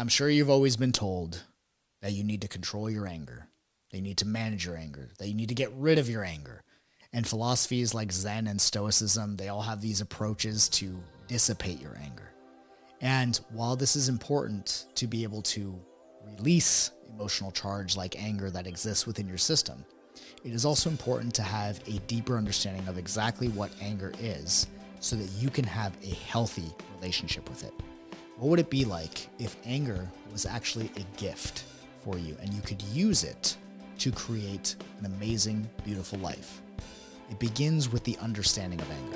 I'm sure you've always been told that you need to control your anger, that you need to manage your anger, that you need to get rid of your anger. And philosophies like Zen and Stoicism, they all have these approaches to dissipate your anger. And while this is important to be able to release emotional charge like anger that exists within your system, it is also important to have a deeper understanding of exactly what anger is so that you can have a healthy relationship with it. What would it be like if anger was actually a gift for you and you could use it to create an amazing, beautiful life? It begins with the understanding of anger.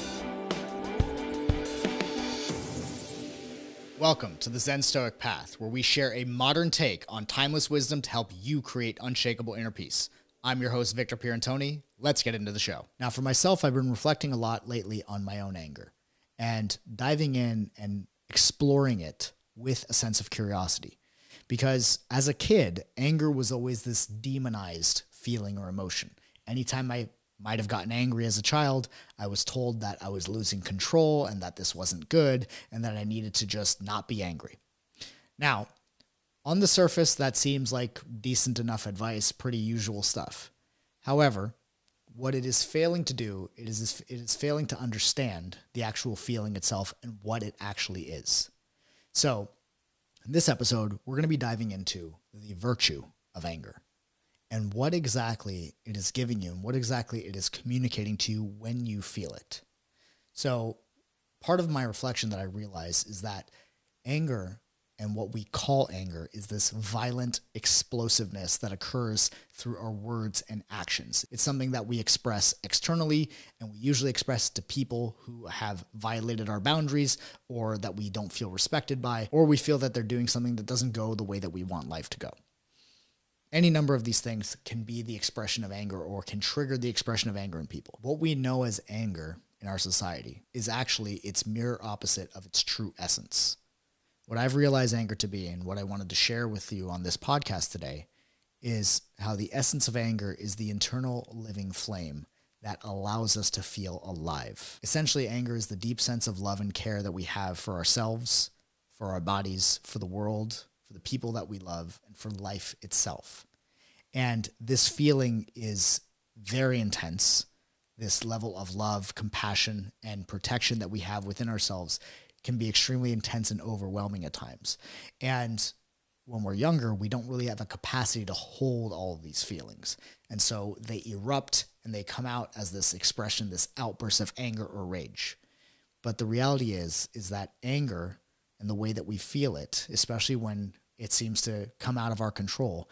Welcome to the Zen Stoic Path, where we share a modern take on timeless wisdom to help you create unshakable inner peace. I'm your host, Victor Pierantoni. Let's get into the show. Now, for myself, I've been reflecting a lot lately on my own anger and diving in and exploring it with a sense of curiosity. Because as a kid, anger was always this demonized feeling or emotion. Anytime I might have gotten angry as a child, I was told that I was losing control and that this wasn't good and that I needed to just not be angry. Now, on the surface, that seems like decent enough advice, pretty usual stuff. However, what it is failing to do, it is failing to understand the actual feeling itself and what it actually is. So, in this episode, we're going to be diving into the virtue of anger and what exactly it is giving you and what exactly it is communicating to you when you feel it. So, part of my reflection that I realize is that anger and what we call anger is this violent explosiveness that occurs through our words and actions. It's something that we express externally, and we usually express to people who have violated our boundaries or that we don't feel respected by, or we feel that they're doing something that doesn't go the way that we want life to go. Any number of these things can be the expression of anger or can trigger the expression of anger in people. What we know as anger in our society is actually its mirror opposite of its true essence. What I've realized anger to be, and what I wanted to share with you on this podcast today, is how the essence of anger is the internal living flame that allows us to feel alive. Essentially, anger is the deep sense of love and care that we have for ourselves, for our bodies, for the world, for the people that we love, and for life itself. And this feeling is very intense. This level of love, compassion, and protection that we have within ourselves can be extremely intense and overwhelming at times. And when we're younger, we don't really have a capacity to hold all of these feelings. And so they erupt and they come out as this expression, this outburst of anger or rage. But the reality is that anger and the way that we feel it, especially when it seems to come out of our control,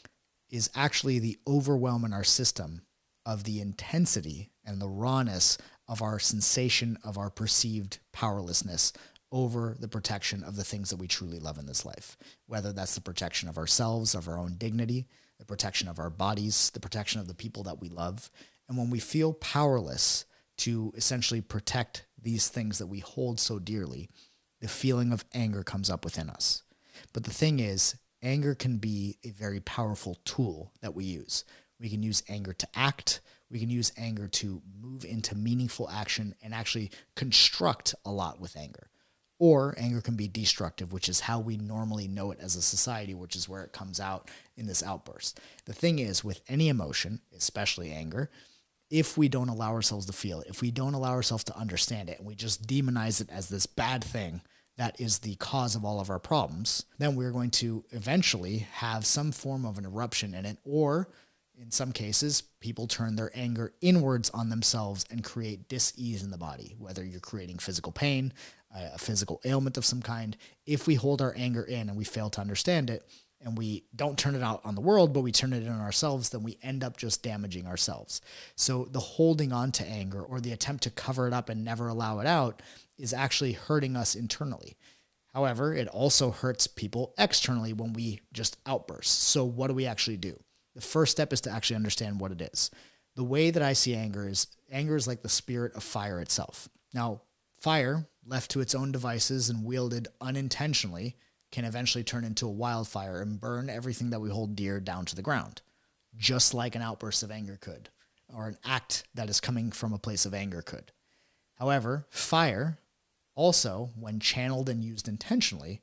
is actually the overwhelm in our system of the intensity and the rawness of our sensation of our perceived powerlessness over the protection of the things that we truly love in this life, whether that's the protection of ourselves, of our own dignity, the protection of our bodies, the protection of the people that we love. And when we feel powerless to essentially protect these things that we hold so dearly, the feeling of anger comes up within us. But the thing is, anger can be a very powerful tool that we use. We can use anger to act. We can use anger to move into meaningful action and actually construct a lot with anger. Or anger can be destructive, which is how we normally know it as a society, which is where it comes out in this outburst. The thing is, with any emotion, especially anger, if we don't allow ourselves to feel it, if we don't allow ourselves to understand it, and we just demonize it as this bad thing that is the cause of all of our problems, then we're going to eventually have some form of an eruption in it, or in some cases, people turn their anger inwards on themselves and create dis-ease in the body, whether you're creating physical pain, a physical ailment of some kind. If we hold our anger in and we fail to understand it, and we don't turn it out on the world, but we turn it in on ourselves, then we end up just damaging ourselves. So the holding on to anger or the attempt to cover it up and never allow it out is actually hurting us internally. However, it also hurts people externally when we just outburst. So what do we actually do? The first step is to actually understand what it is. The way that I see anger is like the spirit of fire itself. Now, fire, left to its own devices and wielded unintentionally, can eventually turn into a wildfire and burn everything that we hold dear down to the ground, just like an outburst of anger could, or an act that is coming from a place of anger could. However, fire also, when channeled and used intentionally,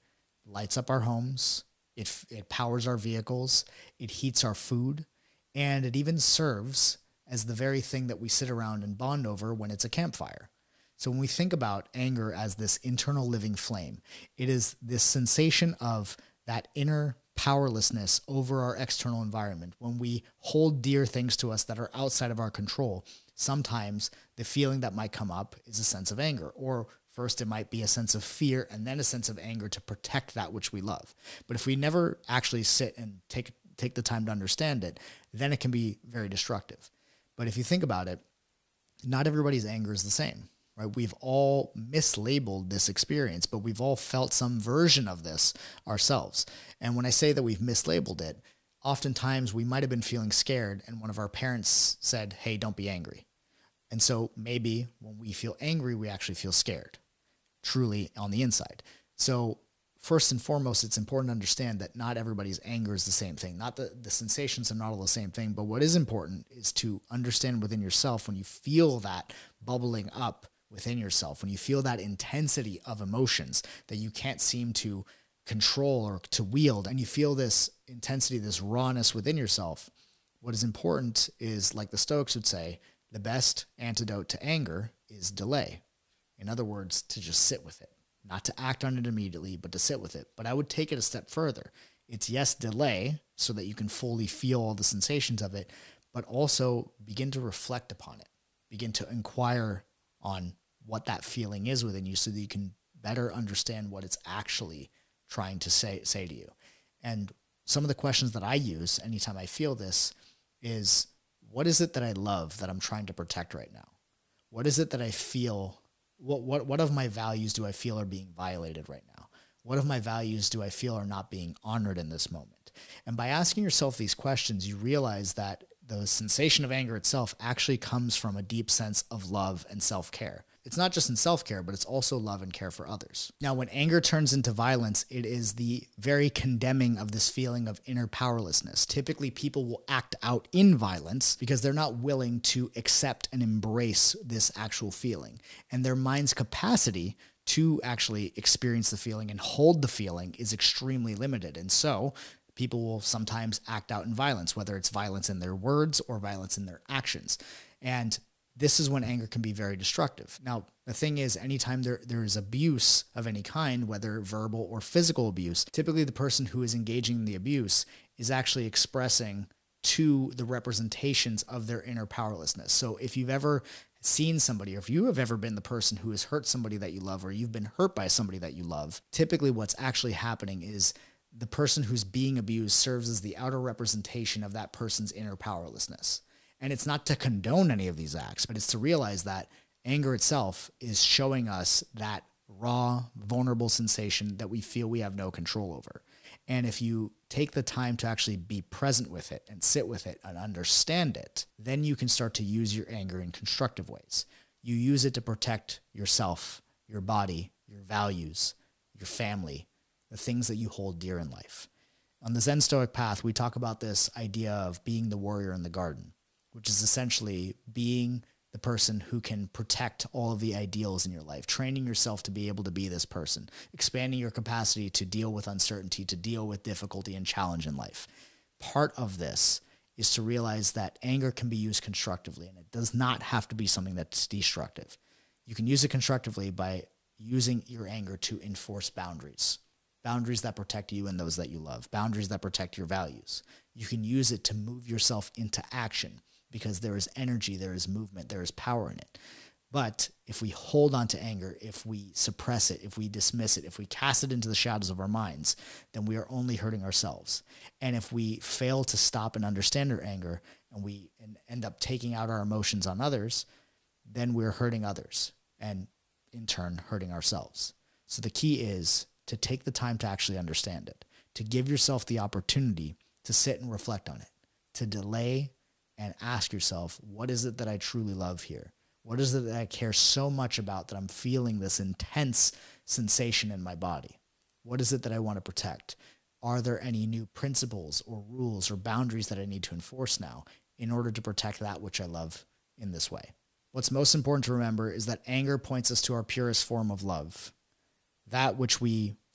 lights up our homes, it powers our vehicles, it heats our food, and it even serves as the very thing that we sit around and bond over when it's a campfire. So when we think about anger as this internal living flame, it is this sensation of that inner powerlessness over our external environment. When we hold dear things to us that are outside of our control, sometimes the feeling that might come up is a sense of anger, or first it might be a sense of fear and then a sense of anger to protect that which we love. But if we never actually sit and take the time to understand it, then it can be very destructive. But if you think about it, not everybody's anger is the same, right? We've all mislabeled this experience, but we've all felt some version of this ourselves. And when I say that we've mislabeled it, oftentimes we might have been feeling scared and one of our parents said, hey, don't be angry. And so maybe when we feel angry, we actually feel scared, truly on the inside. So first and foremost, it's important to understand that not everybody's anger is the same thing. Not the sensations are not all the same thing, but what is important is to understand within yourself when you feel that bubbling up within yourself, when you feel that intensity of emotions that you can't seem to control or to wield, and you feel this intensity, this rawness within yourself, what is important is, like the Stoics would say, the best antidote to anger is delay. In other words, to just sit with it. Not to act on it immediately, but to sit with it. But I would take it a step further. It's yes, delay so that you can fully feel all the sensations of it, but also begin to reflect upon it. Begin to inquire on what that feeling is within you so that you can better understand what it's actually trying to say to you. And some of the questions that I use anytime I feel this is, what is it that I love that I'm trying to protect right now? What is it that I feel? What of my values do I feel are being violated right now? What of my values do I feel are not being honored in this moment? And by asking yourself these questions, you realize that the sensation of anger itself actually comes from a deep sense of love and self-care. It's not just in self-care, but it's also love and care for others. Now, when anger turns into violence, it is the very condemning of this feeling of inner powerlessness. Typically, people will act out in violence because they're not willing to accept and embrace this actual feeling. And their mind's capacity to actually experience the feeling and hold the feeling is extremely limited. And so people will sometimes act out in violence, whether it's violence in their words or violence in their actions. And this is when anger can be very destructive. Now, the thing is, anytime there is abuse of any kind, whether verbal or physical abuse, typically the person who is engaging in the abuse is actually expressing to the representations of their inner powerlessness. So if you've ever seen somebody, or if you have ever been the person who has hurt somebody that you love, or you've been hurt by somebody that you love, typically what's actually happening is the person who's being abused serves as the outer representation of that person's inner powerlessness. And it's not to condone any of these acts, but it's to realize that anger itself is showing us that raw, vulnerable sensation that we feel we have no control over. And if you take the time to actually be present with it and sit with it and understand it, then you can start to use your anger in constructive ways. You use it to protect yourself, your body, your values, your family, the things that you hold dear in life. On the Zen Stoic path, we talk about this idea of being the warrior in the garden, which is essentially being the person who can protect all of the ideals in your life, training yourself to be able to be this person, expanding your capacity to deal with uncertainty, to deal with difficulty and challenge in life. Part of this is to realize that anger can be used constructively, and it does not have to be something that's destructive. You can use it constructively by using your anger to enforce boundaries that protect you and those that you love, boundaries that protect your values. You can use it to move yourself into action, because there is energy, there is movement, there is power in it. But if we hold on to anger, if we suppress it, if we dismiss it, if we cast it into the shadows of our minds, then we are only hurting ourselves. And if we fail to stop and understand our anger, and we end up taking out our emotions on others, then we're hurting others, and in turn hurting ourselves. So the key is to take the time to actually understand it, to give yourself the opportunity to sit and reflect on it, to delay and ask yourself, what is it that I truly love here? What is it that I care so much about that I'm feeling this intense sensation in my body? What is it that I want to protect? Are there any new principles or rules or boundaries that I need to enforce now in order to protect that which I love in this way? What's most important to remember is that anger points us to our purest form of love, that which we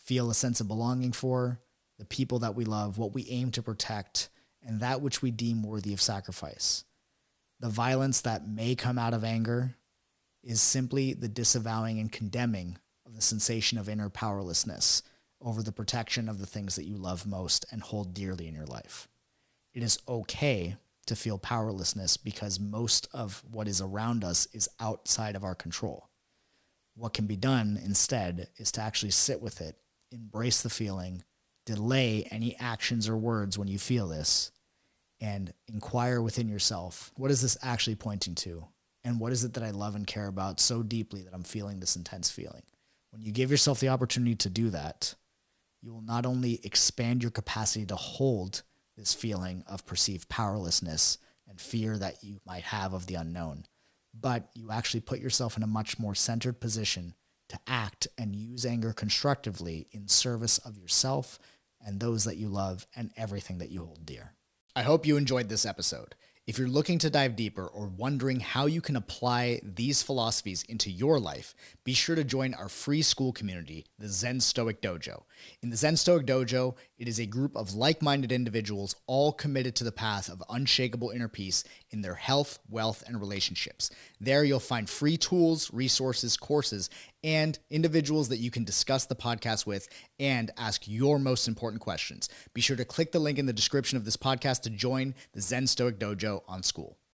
feel a sense of belonging for, the people that we love, what we aim to protect, and that which we deem worthy of sacrifice. The violence that may come out of anger is simply the disavowing and condemning of the sensation of inner powerlessness over the protection of the things that you love most and hold dearly in your life. It is okay to feel powerlessness because most of what is around us is outside of our control. What can be done instead is to actually sit with it, embrace the feeling, delay any actions or words when you feel this, and inquire within yourself, what is this actually pointing to? And what is it that I love and care about so deeply that I'm feeling this intense feeling? When you give yourself the opportunity to do that, you will not only expand your capacity to hold this feeling of perceived powerlessness and fear that you might have of the unknown, but you actually put yourself in a much more centered position to act and use anger constructively in service of yourself and those that you love and everything that you hold dear. I hope you enjoyed this episode. If you're looking to dive deeper or wondering how you can apply these philosophies into your life, be sure to join our free school community, the Zen Stoic Dojo. In the Zen Stoic Dojo, it is a group of like-minded individuals all committed to the path of unshakable inner peace in their health, wealth, and relationships. There you'll find free tools, resources, courses, and individuals that you can discuss the podcast with and ask your most important questions. Be sure to click the link in the description of this podcast to join the Zen Stoic Dojo on School.